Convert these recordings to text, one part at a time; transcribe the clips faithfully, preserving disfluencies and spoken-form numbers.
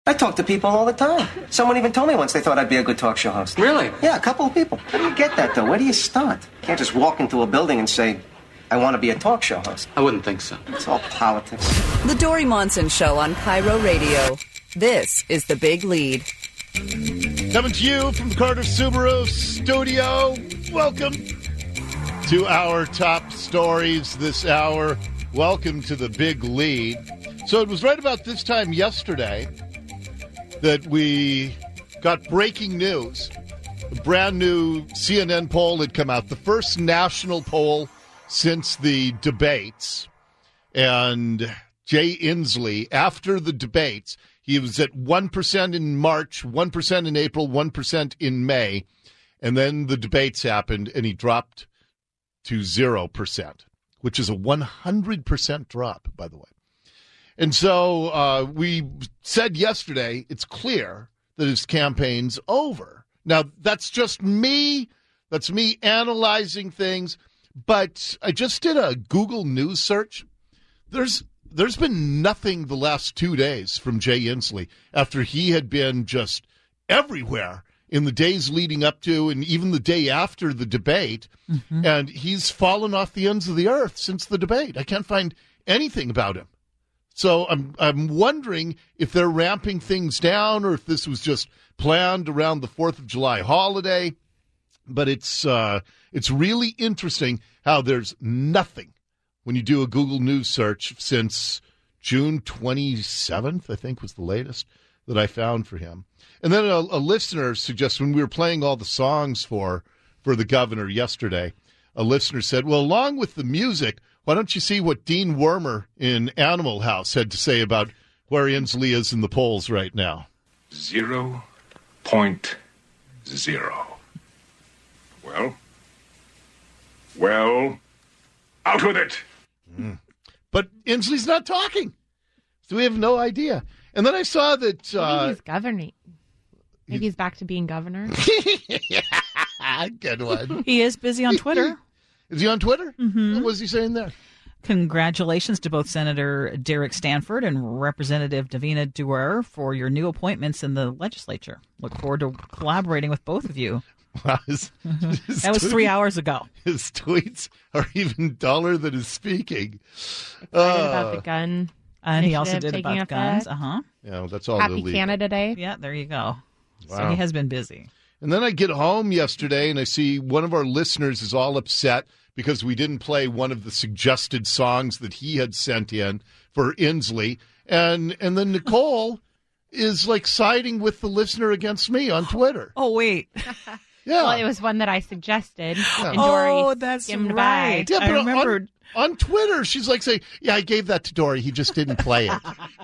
I talk to people all the time. Someone even told me once they thought I'd be a good talk show host. Really? Yeah, a couple of people. How do you get that, though? Where do you start? You can't just walk into a building and say, I want to be a talk show host. I wouldn't think so. It's all politics. The Dory Monson Show on Cairo Radio. This is The Big Lead. Coming to you from the Carter Subaru studio. Welcome to our top stories this hour. Welcome to The Big Lead. So it was right about this time yesterday that we got breaking news. A brand new C N N poll had come out, the first national poll since the debates. And Jay Inslee, after the debates, he was at one percent in March, one percent in April, one percent in May. And then the debates happened, and he dropped to zero percent, which is a one hundred percent drop, by the way. And so uh, we said yesterday, it's clear that his campaign's over. Now, that's just me. That's me analyzing things. But I just did a Google News search. There's there's been nothing the last two days from Jay Inslee after he had been just everywhere in the days leading up to and even the day after the debate. Mm-hmm. And he's fallen off the ends of the earth since the debate. I can't find anything about him. So I'm I'm wondering if they're ramping things down or if this was just planned around the fourth of July holiday. But it's uh, it's really interesting how there's nothing when you do a Google News search since June twenty-seventh, I think was the latest that I found for him. And then a, a listener suggests when we were playing all the songs for for the governor yesterday, a listener said, well, along with the music, why don't you see what Dean Wormer in Animal House had to say about where Inslee is in the polls right now? Zero point zero. Well, well, out with it. Mm. But Inslee's not talking, so we have no idea. And then I saw that... Uh, Maybe he's governing. Maybe he's back to being governor. Good one. He is busy on Twitter. Is he on Twitter? Mm-hmm. What was he saying there? Congratulations to both Senator Derek Stanford and Representative Davina Duerr for your new appointments in the legislature. Look forward to collaborating with both of you. Wow, his, his that was tweets, three hours ago. His tweets are even duller than his speaking. Excited uh, about the gun. And he also did about guns. Uh-huh. Yeah, well, that's all Happy illegal. Canada Day. Yeah, there you go. Wow. So he has been busy. And then I get home yesterday and I see one of our listeners is all upset because we didn't play one of the suggested songs that he had sent in for Inslee. And and then Nicole is like siding with the listener against me on Twitter. Oh, wait. Yeah. Well, it was one that I suggested. Yeah. And Dory oh, that's skimmed right. by. Yeah, but I remembered. On, on Twitter, she's like saying, yeah, I gave that to Dory. He just didn't play it.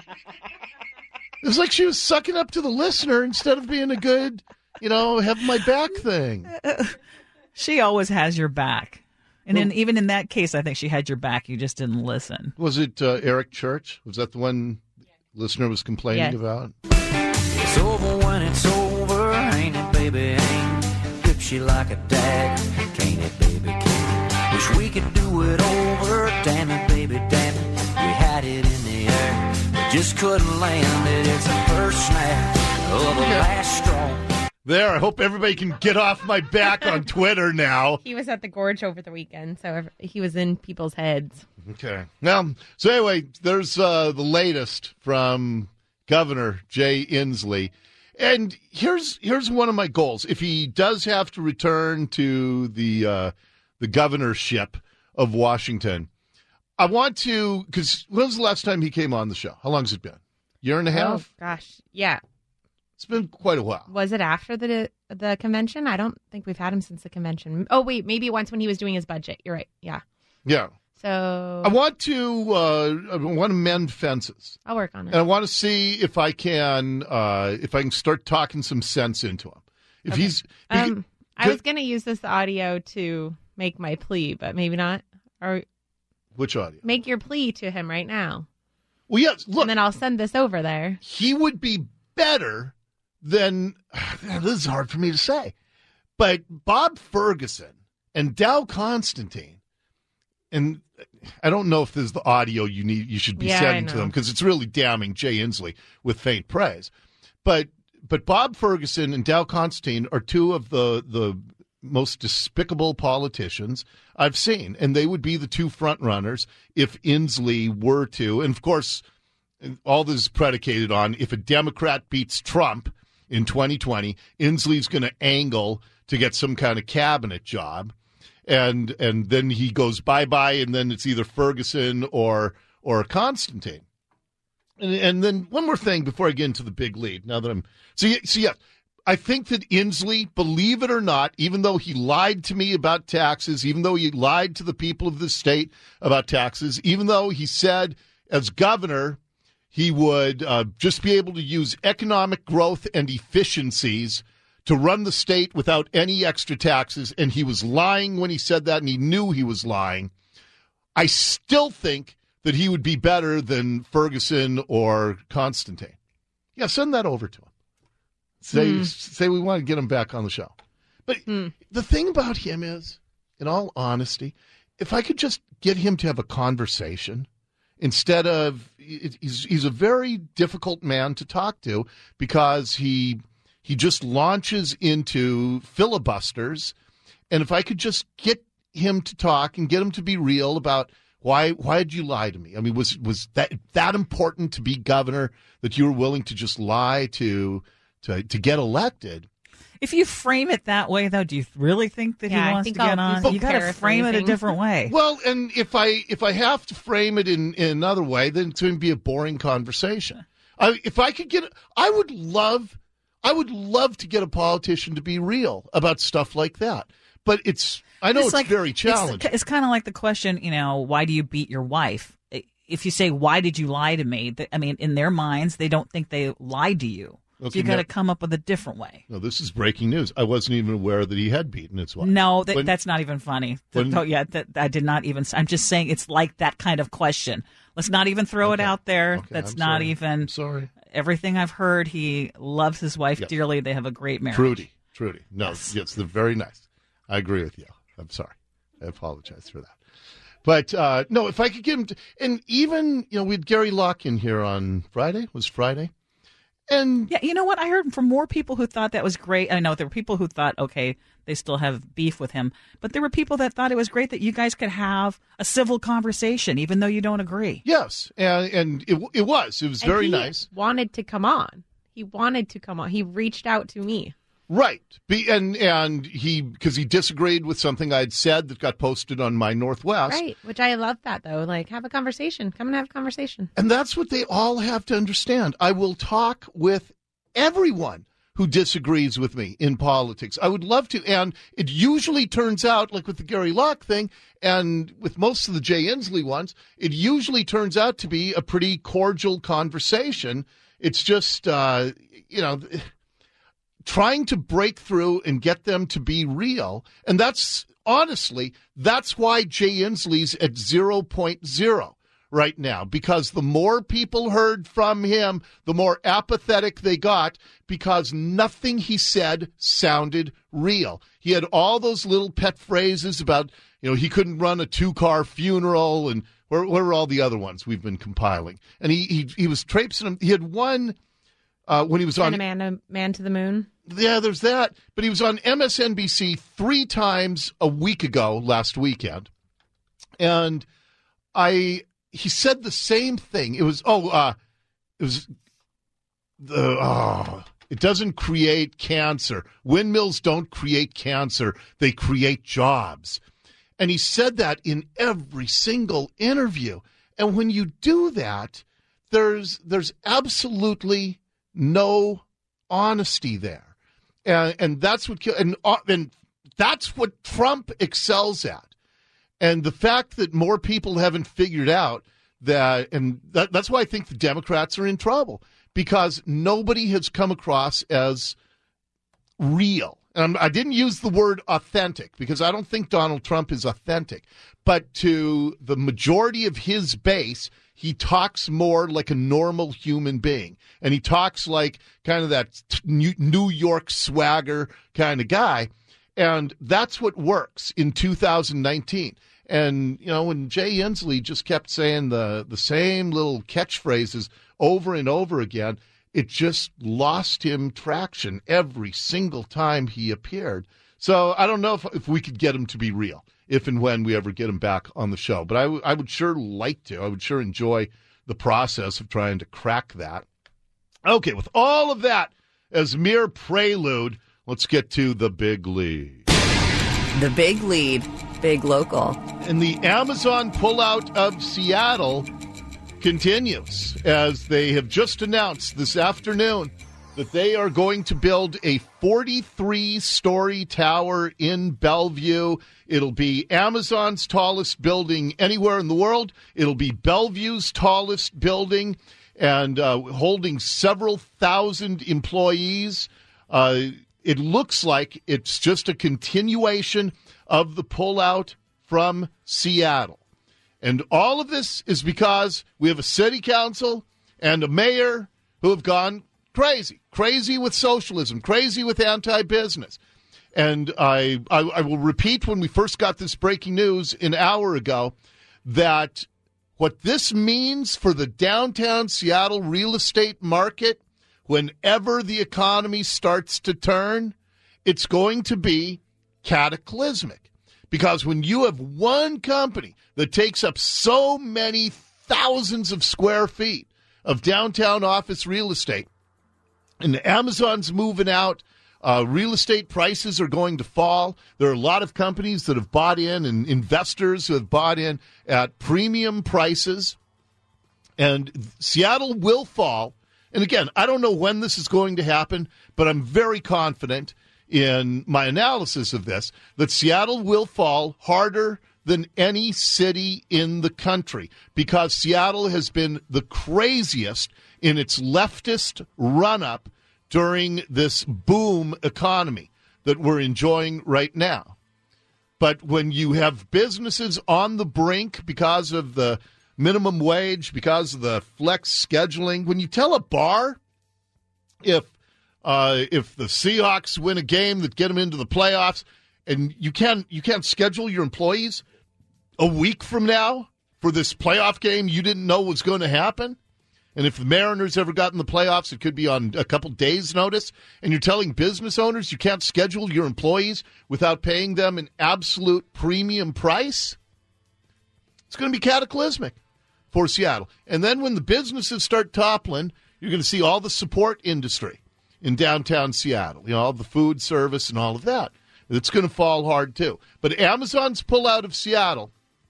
It was like she was sucking up to the listener instead of being a good, you know, have my back thing. She always has your back. And in, even in that case, I think she had your back. You just didn't listen. Was it uh, Eric Church? Was that the one the listener was complaining yes. about? It's over when it's over, ain't it, baby? Ain't whips you like a dagger, can't it, baby? Can't it? Wish we could do it over, damn it, baby, damn it. We had it in the air, but just couldn't land it. It's the first snap of the last straw. There, I hope everybody can get off my back on Twitter now. He was at the Gorge over the weekend, so he was in people's heads. Okay. Now, so anyway, there's uh, the latest from Governor Jay Inslee. And here's here's one of my goals. If he does have to return to the uh, the governorship of Washington, I want to, because when was the last time he came on the show? How long has it been? Year and a half? Oh, gosh. Yeah. It's been quite a while. Was it after the the convention? I don't think we've had him since the convention. Oh, wait, maybe once when he was doing his budget. You're right. Yeah. Yeah. So I want to uh, I want to mend fences. I'll work on it. And I want to see if I can uh, if I can start talking some sense into him. If okay. he's um, I was going to use this audio to make my plea, but maybe not. Or which audio? Make your plea to him right now. Well, yes. Look, and then I'll send this over there. He would be better than this is hard for me to say, but Bob Ferguson and Dow Constantine, and I don't know if this is the audio you need. You should be yeah, sending to them because it's really damning Jay Inslee with faint praise. But but Bob Ferguson and Dow Constantine are two of the the most despicable politicians I've seen, and they would be the two front runners if Inslee were to. And of course, all this is predicated on if a Democrat beats Trump in twenty twenty, Inslee's going to angle to get some kind of cabinet job, and and then he goes bye-bye, and then it's either Ferguson or or Constantine. And, and then one more thing before I get into the big lead, now that I'm – so, so yeah, I think that Inslee, believe it or not, even though he lied to me about taxes, even though he lied to the people of the state about taxes, even though he said as governor he would uh, just be able to use economic growth and efficiencies to run the state without any extra taxes, and he was lying when he said that, and he knew he was lying, I still think that he would be better than Ferguson or Constantine. Yeah, send that over to him. Say, mm. say we want to get him back on the show. But mm. the thing about him is, in all honesty, if I could just get him to have a conversation instead of he's he's a very difficult man to talk to because he he just launches into filibusters, and if I could just get him to talk and get him to be real about why why did you lie to me? I mean, was was that that important to be governor that you were willing to just lie to to to get elected? If you frame it that way, though, do you really think that yeah, he wants think to get I'll on? You got to frame it a different way. Well, and if I if I have to frame it in, in another way, then it's going to be a boring conversation. I, if I could get, I would love, I would love to get a politician to be real about stuff like that. But it's, I know it's, it's like, very challenging. It's, it's kind of like the question, you know, why do you beat your wife? If you say, why did you lie to me? I mean, in their minds, they don't think they lied to you. Okay, so you got to come up with a different way. No, this is breaking news. I wasn't even aware that he had beaten his wife. No, that, when, that's not even funny. When, oh, yeah, that, I did not even. I'm just saying it's like that kind of question. Let's not even throw okay. it out there. Okay, that's I'm not sorry. even. I'm sorry. Everything I've heard, he loves his wife yes. dearly. They have a great marriage. Trudy, Trudy. No, yes. yes, they're very nice. I agree with you. I'm sorry. I apologize for that. But, uh, no, if I could get him to, and even, you know, we had Gary Locke in here on Friday. Was Friday? And yeah, you know what? I heard from more people who thought that was great. I know there were people who thought, okay, they still have beef with him. But there were people that thought it was great that you guys could have a civil conversation, even though you don't agree. Yes, and, and it, it was. It was and very he nice. wanted to come on. He wanted to come on. He reached out to me. Right. Be, and and he, because he disagreed with something I'd said that got posted on My Northwest. Right, which I love that, though. Like, have a conversation. Come and have a conversation. And that's what they all have to understand. I will talk with everyone who disagrees with me in politics. I would love to. And it usually turns out, like with the Gary Locke thing and with most of the Jay Inslee ones, it usually turns out to be a pretty cordial conversation. It's just, uh, you know... trying to break through and get them to be real. And that's, honestly, that's why Jay Inslee's at zero point zero right now. Because the more people heard from him, the more apathetic they got because nothing he said sounded real. He had all those little pet phrases about, you know, he couldn't run a two-car funeral and where, where were all the other ones we've been compiling? And he he, he was traipsing them. He had one uh, when he was Send on... a man, a man to the moon. Yeah, there's that. But he was on M S N B C three times a week ago, last weekend. And I, he said the same thing. It was, oh, uh, it was, the, oh, it doesn't create cancer. Windmills don't create cancer. They create jobs. And he said that in every single interview. And when you do that, there's, there's absolutely no honesty there. And, and that's what and, and that's what Trump excels at. And the fact that more people haven't figured out that, and that, that's why I think the Democrats are in trouble, because nobody has come across as real. And I didn't use the word authentic because I don't think Donald Trump is authentic. But to the majority of his base, he talks more like a normal human being. And he talks like kind of that New York swagger kind of guy. And that's what works in two thousand nineteen. And, you know, when Jay Inslee just kept saying the, the same little catchphrases over and over again, it just lost him traction every single time he appeared. So I don't know if, if we could get him to be real, if and when we ever get him back on the show. But I, w- I would sure like to. I would sure enjoy the process of trying to crack that. Okay, with all of that as mere prelude, let's get to the big lead. The Big Lead, Big Local. And the Amazon pullout of Seattle continues, as they have just announced this afternoon that they are going to build a forty-three story tower in Bellevue. It'll be Amazon's tallest building anywhere in the world. It'll be Bellevue's tallest building, and uh, holding several thousand employees. Uh, it looks like it's just a continuation of the pullout from Seattle. And all of this is because we have a city council and a mayor who have gone crazy, crazy with socialism, crazy with anti-business. And I, I, I will repeat when we first got this breaking news an hour ago that what this means for the downtown Seattle real estate market, whenever the economy starts to turn, it's going to be cataclysmic. Because when you have one company that takes up so many thousands of square feet of downtown office real estate, and Amazon's moving out, uh, real estate prices are going to fall. There are a lot of companies that have bought in and investors who have bought in at premium prices. And Seattle will fall. And again, I don't know when this is going to happen, but I'm very confident in my analysis of this, that Seattle will fall harder than any city in the country, because Seattle has been the craziest in its leftist run-up during this boom economy that we're enjoying right now. But when you have businesses on the brink because of the minimum wage, because of the flex scheduling, when you tell a bar if Uh, if the Seahawks win a game that get them into the playoffs, and you can't you can't schedule your employees a week from now for this playoff game you didn't know was going to happen, and if the Mariners ever got in the playoffs, it could be on a couple days' notice, and you're telling business owners you can't schedule your employees without paying them an absolute premium price, it's going to be cataclysmic for Seattle. And then when the businesses start toppling, you're going to see all the support industry in downtown Seattle, you know, all the food service and all of that. It's going to fall hard, too. But Amazon's pullout of Seattle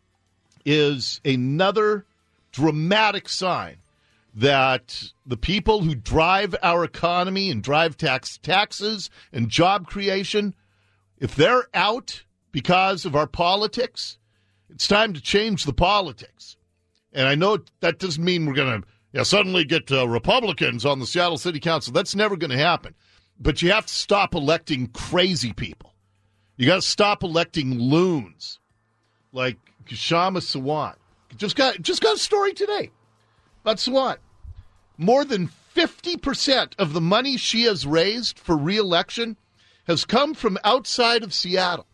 is another dramatic sign that the people who drive our economy and drive tax taxes and job creation, if they're out because of our politics, it's time to change the politics. And I know that doesn't mean we're going to Yeah, suddenly get uh, Republicans on the Seattle City Council. That's never going to happen. But you have to stop electing crazy people. You got to stop electing loons like Kshama Sawant. Just got just got a story today about Sawant. More than fifty percent of the money she has raised for re-election has come from outside of Seattle.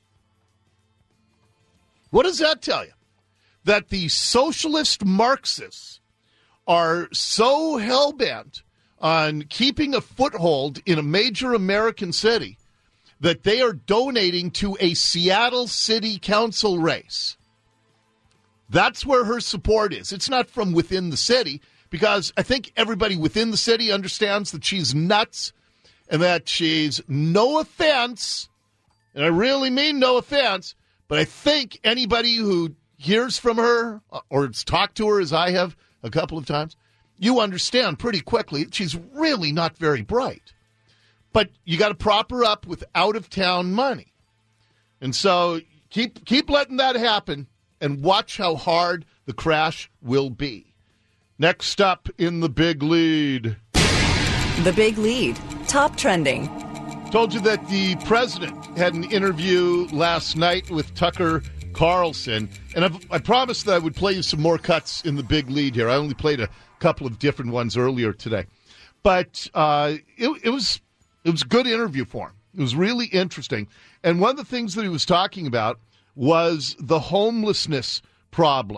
What does that tell you? That the socialist Marxists are so hell-bent on keeping a foothold in a major American city that they are donating to a Seattle City Council race. That's where her support is. It's not from within the city, because I think everybody within the city understands that she's nuts and that she's, no offense, and I really mean no offense, but I think anybody who hears from her or has talked to her, as I have a couple of times, you understand pretty quickly she's really not very bright. But you got to prop her up with out-of-town money. And so keep keep letting that happen and watch how hard the crash will be. Next up in the big lead. The Big Lead, top trending. Told you that the president had an interview last night with Tucker Carlson, and I've, I promised that I would play you some more cuts in the big lead here. I only played a couple of different ones earlier today, but uh, it, it was it was a good interview for him. It was really interesting, and one of the things that he was talking about was the homelessness problem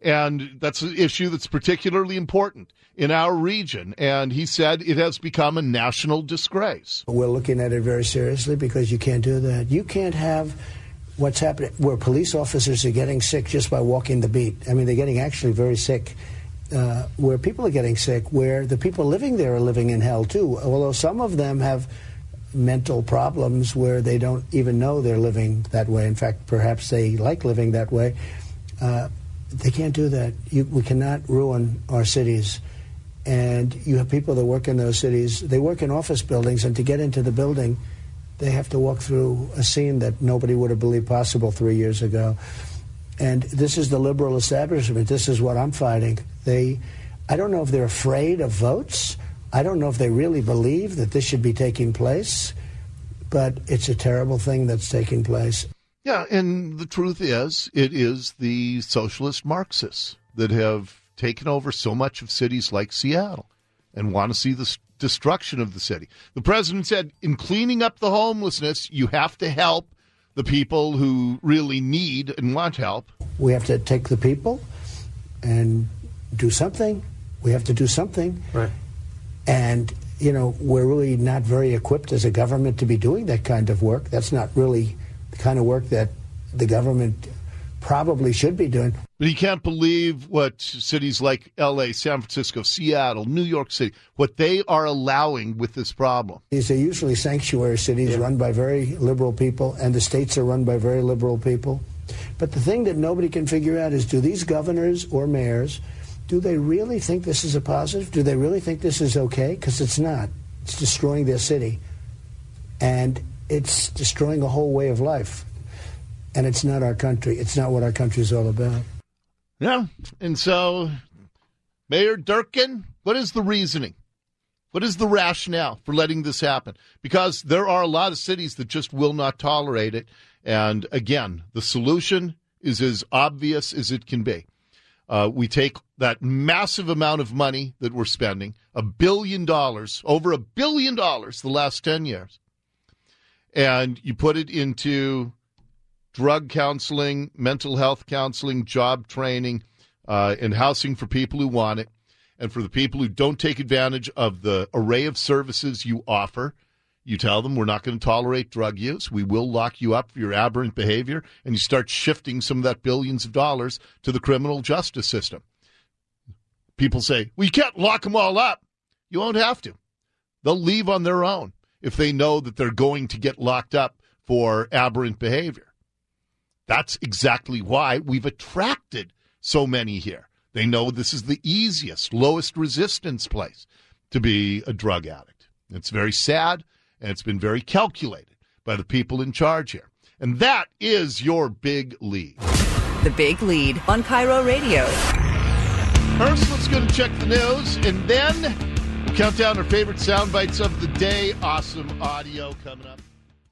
And that's an issue that's particularly important in our region. And he said it has become a national disgrace. We're looking at it very seriously because you can't do that. You can't have what's happening where police officers are getting sick just by walking the beat. I mean, they're getting actually very sick. Uh, where people are getting sick, where the people living there are living in hell, too. Although some of them have mental problems where they don't even know they're living that way. In fact, perhaps they like living that way. Uh, they can't do that. You, we cannot ruin our cities. And you have people that work in those cities. They work in office buildings, and to get into the building, they have to walk through a scene that nobody would have believed possible three years ago. And this is the liberal establishment. This is what I'm fighting. They, I don't know if they're afraid of votes. I don't know if they really believe that this should be taking place, but it's a terrible thing that's taking place. Yeah, and the truth is, it is the socialist Marxists that have taken over so much of cities like Seattle and want to see the destruction of the city. The president said, in cleaning up the homelessness, you have to help the people who really need and want help. We have to take the people and do something. We have to do something. Right. And, you know, we're really not very equipped as a government to be doing that kind of work. That's not really the kind of work that the government probably should be doing. But he can't believe what cities like L A, San Francisco, Seattle, New York City, what they are allowing with this problem. These are usually sanctuary cities yeah. run by very liberal people, and the states are run by very liberal people. But the thing that nobody can figure out is, do these governors or mayors, do they really think this is a positive? Do they really think this is okay? Because it's not. It's destroying their city. And it's destroying a whole way of life. And it's not our country. It's not what our country is all about. Yeah. And so, Mayor Durkin, what is the reasoning? What is the rationale for letting this happen? Because there are a lot of cities that just will not tolerate it. And again, the solution is as obvious as it can be. Uh, we take that massive amount of money that we're spending, a billion dollars, over a billion dollars the last ten years, and you put it into drug counseling, mental health counseling, job training, uh, and housing for people who want it. And for the people who don't take advantage of the array of services you offer, you tell them we're not going to tolerate drug use. We will lock you up for your aberrant behavior. And you start shifting some of that billions of dollars to the criminal justice system. People say, well, you can't lock them all up. You won't have to. They'll leave on their own if they know that they're going to get locked up for aberrant behavior. That's exactly why we've attracted so many here. They know this is the easiest, lowest resistance place to be a drug addict. It's very sad, and it's been very calculated by the people in charge here. And that is your big lead. The Big Lead on Cairo Radio. First, let's go to check the news, and then we'll count down our favorite sound bites of the day. Awesome audio coming up.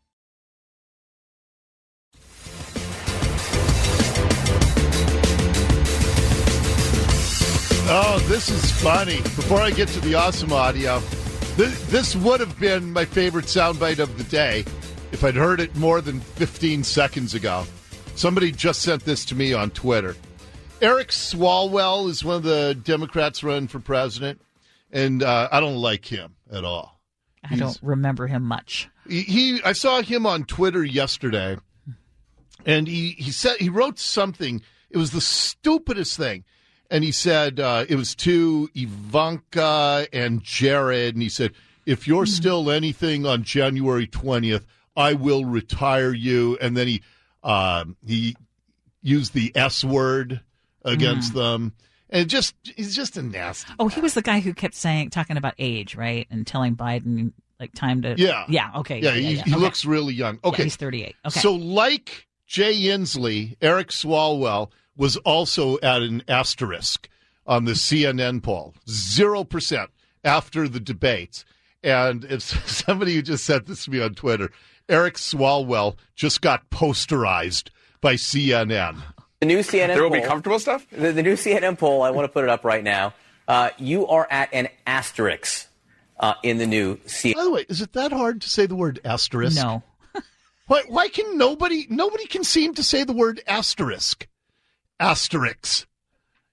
Oh, this is funny. Before I get to the awesome audio, this, this would have been my favorite soundbite of the day if I'd heard it more than fifteen seconds ago. Somebody just sent this to me on Twitter. Eric Swalwell is one of the Democrats running for president, and uh, I don't like him at all. I He's, don't remember him much. He, he, I saw him on Twitter yesterday, and he, he said he wrote something. It was the stupidest thing. And he said uh, it was to Ivanka and Jared. And he said, if you're still anything on January twentieth, I will retire you. And then he uh, he used the S word against mm. them. And just he's just a nasty Oh, guy. he was the guy who kept saying, talking about age, right? And telling Biden, like, time to. Yeah. Yeah, okay. Yeah, yeah, he, yeah. he okay. looks really young. Okay. Yeah, he's thirty-eight. Okay. So like Jay Inslee, Eric Swalwell was also at an asterisk on the C N N poll, zero percent after the debates. And it's somebody who just sent this to me on Twitter, Eric Swalwell just got posterized by C N N. The new C N N There will poll, be comfortable stuff? The, the new C N N poll, I want to put it up right now. Uh, you are at an asterisk uh, in the new C N N. By the way, is it that hard to say the word asterisk? No. Why, why can nobody, nobody can seem to say the word asterisk? Asterix.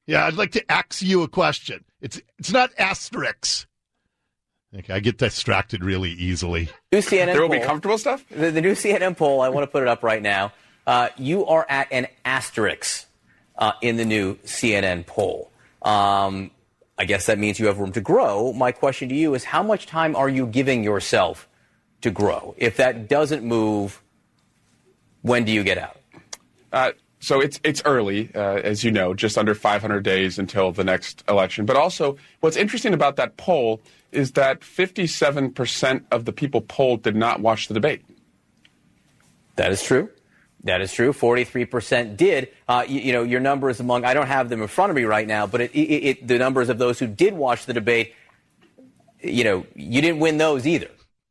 Yeah, I'd like to ask you a question. It's it's not asterisks. Okay, I get distracted really easily. New C N N there will poll, be comfortable stuff? The, the new C N N poll, I want to put it up right now. Uh, you are at an asterisk uh, in the new C N N poll. Um, I guess that means you have room to grow. My question to you is, how much time are you giving yourself to grow? If that doesn't move, when do you get out? Uh, so it's it's early, uh, as you know, just under five hundred days until the next election. But also, what's interesting about that poll is that fifty-seven percent of the people polled did not watch the debate. That is true. That is true. forty-three percent did. Uh, you, you know, your numbers among, I don't have them in front of me right now, but it, it, it, the numbers of those who did watch the debate, you know, you didn't win those either.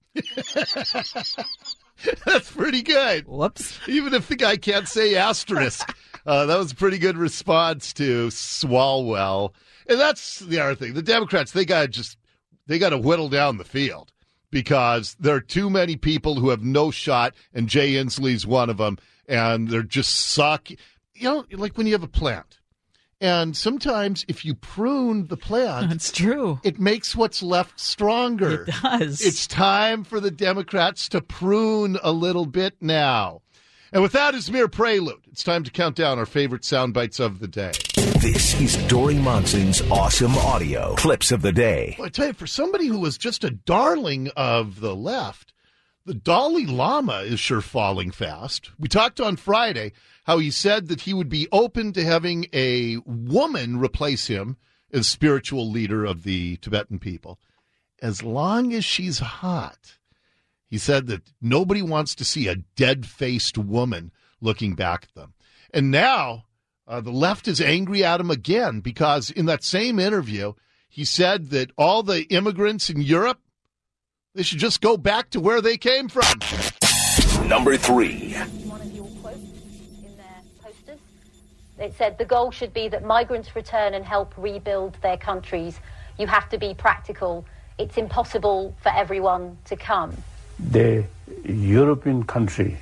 That's pretty good. Whoops. Even if the guy can't say asterisk. Uh, that was a pretty good response to Swalwell. And that's the other thing. The Democrats, they got to just, they got to whittle down the field because there are too many people who have no shot, and Jay Inslee's one of them, and they're just suck. You know, like when you have a plant. And sometimes if you prune the plant, it's true. It makes what's left stronger. It does. It's time for the Democrats to prune a little bit now. And with that as mere prelude, it's time to count down our favorite sound bites of the day. This is Dory Monson's Awesome Audio Clips of the Day. Well, I tell you, for somebody who was just a darling of the left, the Dalai Lama is sure falling fast. We talked on Friday how he said that he would be open to having a woman replace him as spiritual leader of the Tibetan people, as long as she's hot. He said that nobody wants to see a dead-faced woman looking back at them. And now uh, the left is angry at him again because in that same interview, he said that all the immigrants in Europe, they should just go back to where they came from. Number three. One of your quotes in their posters. It said, the goal should be that migrants return and help rebuild their countries. You have to be practical. It's impossible for everyone to come. The European country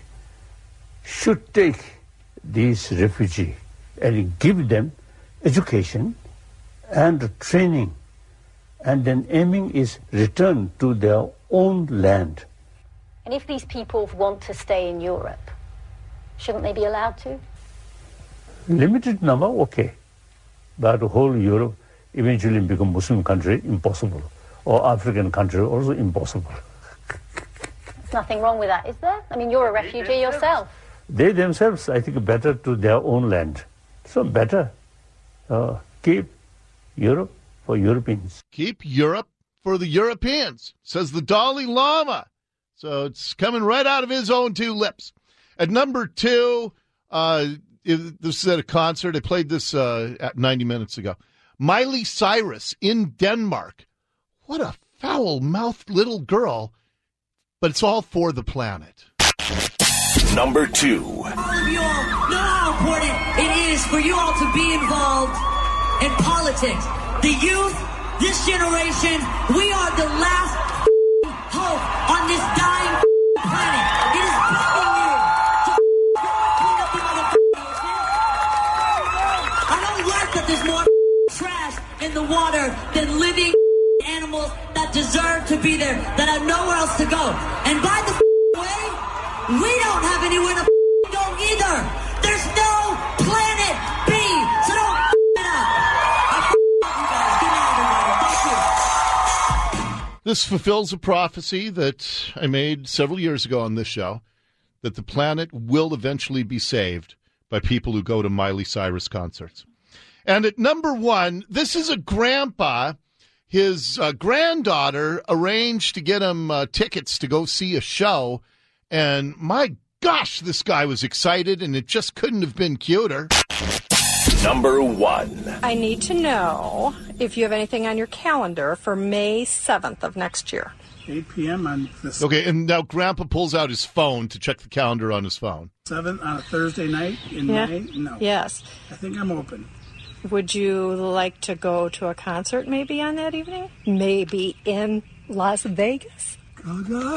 should take these refugees and give them education and training, and then aiming is return to their own land. And if these people want to stay in Europe, shouldn't they be allowed to? Limited number, okay. But the whole Europe eventually become Muslim country, impossible. Or African country, also impossible. There's nothing wrong with that, is there? I mean, you're a refugee yourself. They themselves, I think, better to their own land. So better uh, keep Europe for Europeans. Keep Europe for the Europeans, says the Dalai Lama. So it's coming right out of his own two lips. At number two, uh, this is at a concert. I played this uh, at ninety minutes ago. Miley Cyrus in Denmark. What a foul-mouthed little girl, but it's all for the planet. Number two. All of you all know how important it is for you all to be involved in politics. The youth, this generation, we are the last hope on this dying planet. It is begging you to clean up the motherfucking ocean. I don't like that there's more trash in the water than living animals that deserve to be there, that have nowhere else to go. And by the way, we don't have anywhere to go either. There's no planet B, so don't it up. I you guys. Good night, everybody. Thank you. This fulfills a prophecy that I made several years ago on this show, that the planet will eventually be saved by people who go to Miley Cyrus concerts. And at number one, this is a grandpa. His uh, granddaughter arranged to get him uh, tickets to go see a show. And my gosh, this guy was excited, and it just couldn't have been cuter. Number one. I need to know if you have anything on your calendar for May seventh of next year. eight p.m. on the Okay, and now Grandpa pulls out his phone to check the calendar on his phone. seventh on a Thursday night in Yeah. May? No. Yes. I think I'm open. Would you like to go to a concert maybe on that evening? Maybe in Las Vegas? Gaga?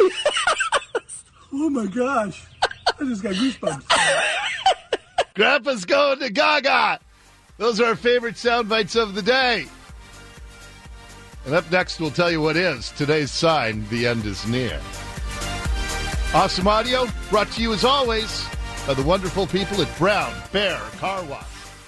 Oh my gosh. I just got goosebumps. Grandpa's going to Gaga. Those are our favorite sound bites of the day. And up next, we'll tell you what is today's sign the end is near. Awesome Audio, brought to you as always by the wonderful people at Brown Bear Car Wash.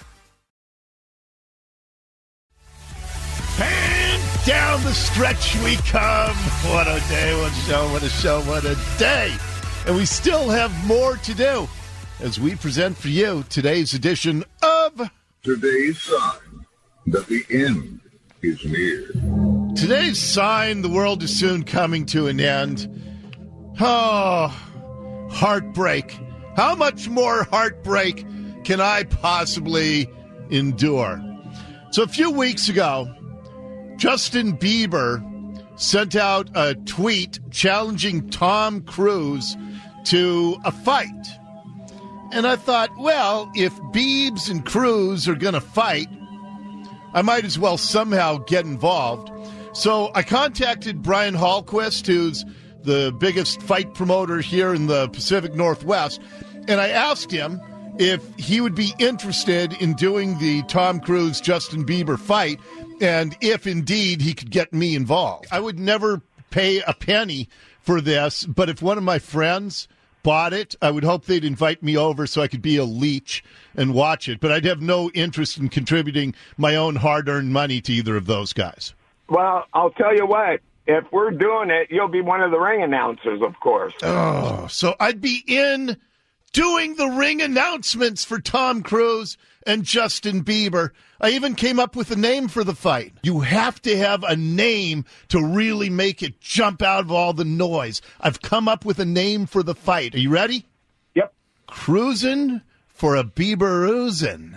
And down the stretch we come. What a day, what a show, what a show, what a day. And we still have more to do as we present for you today's edition of Today's Sign that the end is near. Today's sign the world is soon coming to an end. Oh, heartbreak. How much more heartbreak can I possibly endure? So a few weeks ago, Justin Bieber sent out a tweet challenging Tom Cruise to a fight. And I thought, well, if Biebs and Cruise are going to fight, I might as well somehow get involved. So I contacted Brian Hallquist, who's the biggest fight promoter here in the Pacific Northwest, and I asked him if he would be interested in doing the Tom Cruise-Justin Bieber fight, and if indeed he could get me involved. I would never pay a penny for this, but if one of my friends bought it, I would hope they'd invite me over so I could be a leech and watch it. But I'd have no interest in contributing my own hard-earned money to either of those guys. Well, I'll tell you what. If we're doing it, you'll be one of the ring announcers, of course. Oh, so I'd be in doing the ring announcements for Tom Cruise and Justin Bieber. I even came up with a name for the fight. You have to have a name to really make it jump out of all the noise. I've come up with a name for the fight. Are you ready? Yep. Cruisin' for a Bieberoozin'.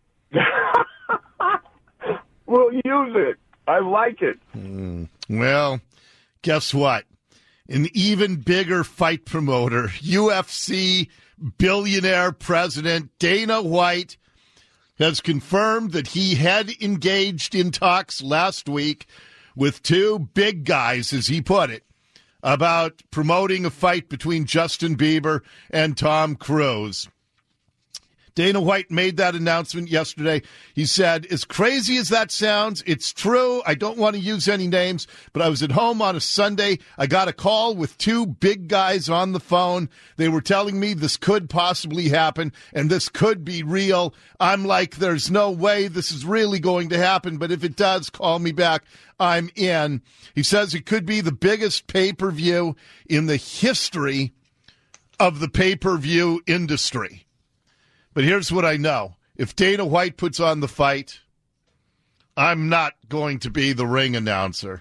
We'll use it. I like it. Mm, well, guess what? An even bigger fight promoter, U F C billionaire president Dana White, has confirmed that he had engaged in talks last week with two big guys, as he put it, about promoting a fight between Justin Bieber and Tom Cruise. Dana White made that announcement yesterday. He said, as crazy as that sounds, it's true. I don't want to use any names, but I was at home on a Sunday. I got a call with two big guys on the phone. They were telling me this could possibly happen and this could be real. I'm like, there's no way this is really going to happen, but if it does, call me back. I'm in. He says it could be the biggest pay-per-view in the history of the pay-per-view industry. But here's what I know. If Dana White puts on the fight, I'm not going to be the ring announcer.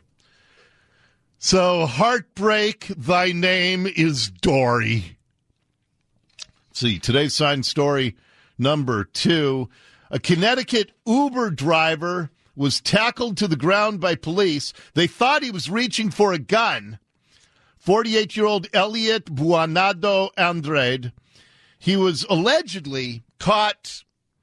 So, heartbreak, thy name is Dory. Let's see, today's sign story number two. A Connecticut Uber driver was tackled to the ground by police. They thought he was reaching for a gun. forty-eight-year-old Elliot Buonado Andrade. He was allegedly caught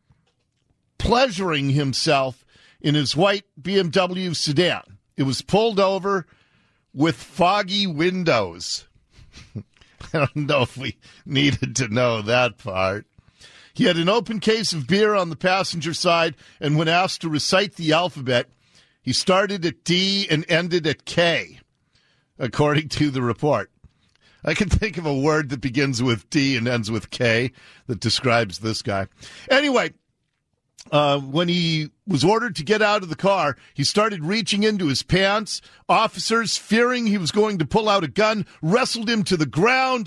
pleasuring himself in his white B M W sedan. It was pulled over with foggy windows. I don't know if we needed to know that part. He had an open case of beer on the passenger side, and when asked to recite the alphabet, he started at D and ended at K, according to the report. I can think of a word that begins with D and ends with K that describes this guy. Anyway, uh, when he was ordered to get out of the car, he started reaching into his pants. Officers, fearing he was going to pull out a gun, wrestled him to the ground.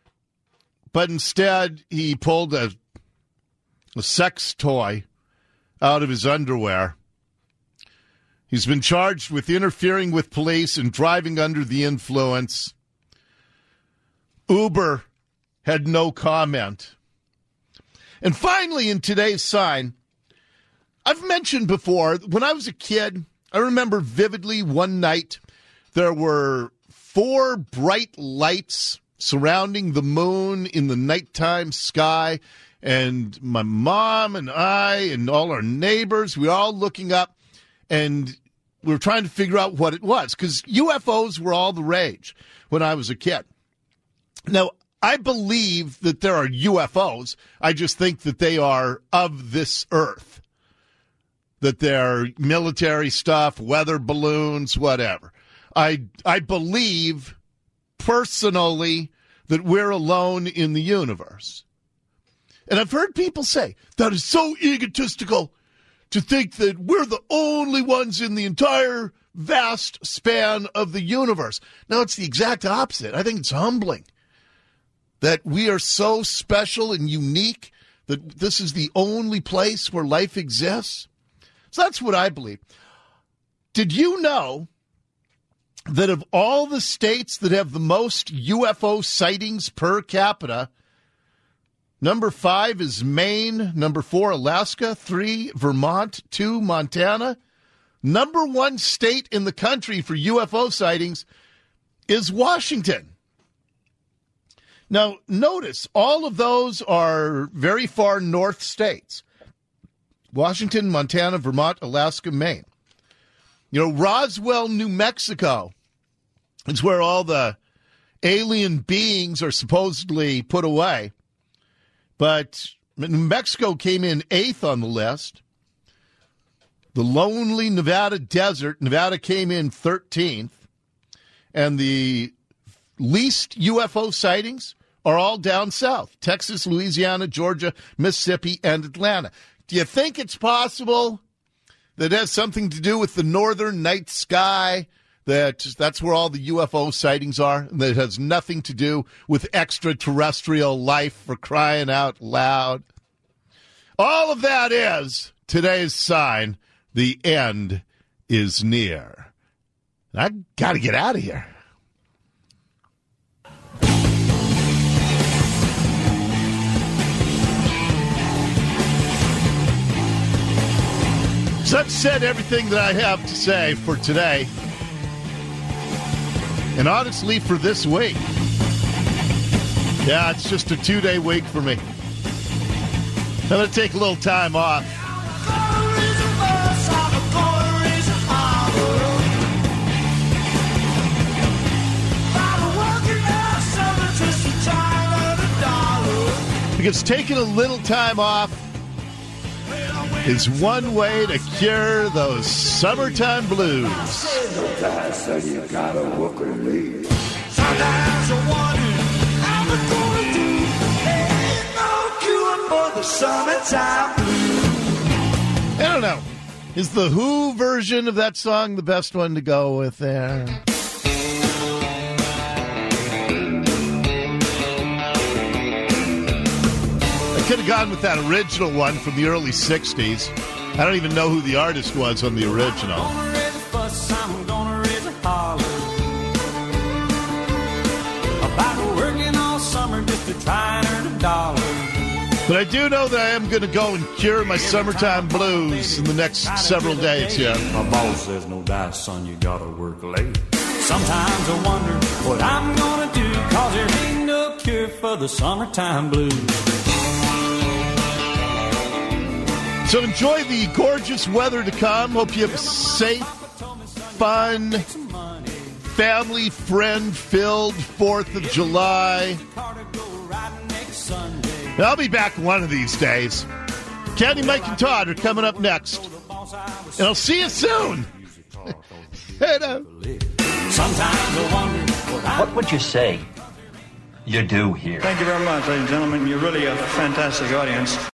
But instead, he pulled a, a sex toy out of his underwear. He's been charged with interfering with police and driving under the influence. Uber had no comment. And finally, in today's sign, I've mentioned before, when I was a kid, I remember vividly one night, there were four bright lights surrounding the moon in the nighttime sky, and my mom and I and all our neighbors, we were all looking up, and we were trying to figure out what it was, because U F Os were all the rage when I was a kid. Now, I believe that there are U F Os. I just think that they are of this earth. that they're military stuff, weather balloons, whatever. I I believe personally that we're alone in the universe. And I've heard people say, that is so egotistical to think that we're the only ones in the entire vast span of the universe. No, it's the exact opposite. I think it's humbling that we are so special and unique that this is the only place where life exists. So that's what I believe. Did you know that of all the states that have the most U F O sightings per capita, number five is Maine, number four, Alaska, three, Vermont, two, Montana. Number one state in the country for U F O sightings is Washington. Now, notice, all of those are very far north states. Washington, Montana, Vermont, Alaska, Maine. You know, Roswell, New Mexico is where all the alien beings are supposedly put away. But New Mexico came in eighth on the list. The lonely Nevada desert, Nevada came in thirteenth. And the least U F O sightings are all down south. Texas, Louisiana, Georgia, Mississippi, and Atlanta. Do you think it's possible that it has something to do with the northern night sky, that that's where all the U F O sightings are, and that it has nothing to do with extraterrestrial life, for crying out loud? All of that is today's sign. The end is near. I got to get out of here. So that said everything that I have to say for today. And honestly, for this week. Yeah, it's just a two-day week for me. I'm going to take a little time off. Because taking a little time off is one way to cure those summertime blues. Sometimes you gotta work with me. Sometimes I wonder how we're gonna do. Ain't no cure for the summertime blues. I don't know. Is the Who version of that song the best one to go with there? Could have gone with that original one from the early sixties. I don't even know who the artist was on the original. I'm gonna raise a fuss, I'm gonna raise a holler about working all summer just to try and earn a dollar. But I do know that I am going to go and cure my summertime blues in the next several days here. My boss says, no doubt, son, you gotta work late. Sometimes I wonder what I'm gonna do, cause there ain't no cure for the summertime blues. So enjoy the gorgeous weather to come. Hope you have a safe, fun, family, friend-filled fourth of July. And I'll be back one of these days. Candy, Mike, and Todd are coming up next. And I'll see you soon. What would you say you do here? Thank you very much, ladies and gentlemen. You're really a fantastic audience.